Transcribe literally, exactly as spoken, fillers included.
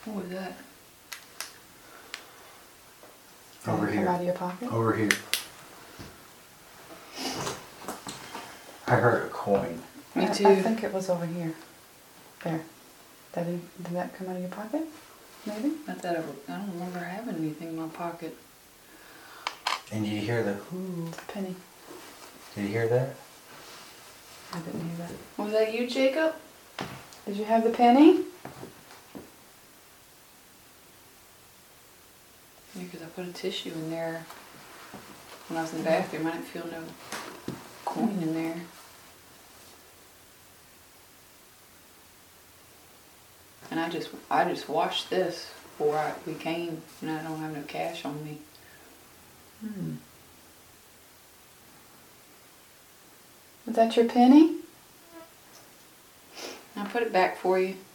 What was that? Over Come here. out of your pocket? Over here. I heard a coin. Me I- too. I think it was over here. There. That did, did that come out of your pocket? Maybe? Not that ever, I don't remember having anything in my pocket. And did you hear the whoo? It's a penny. Did you hear that? I didn't hear that. Was that you, Jacob? Did you have the penny? Yeah, because I put a tissue in there when I was in the bathroom. I didn't feel no coin in there. And I just, I just washed this before I, we came, and I don't have no cash on me. Hmm. Was that your penny? I put it back for you.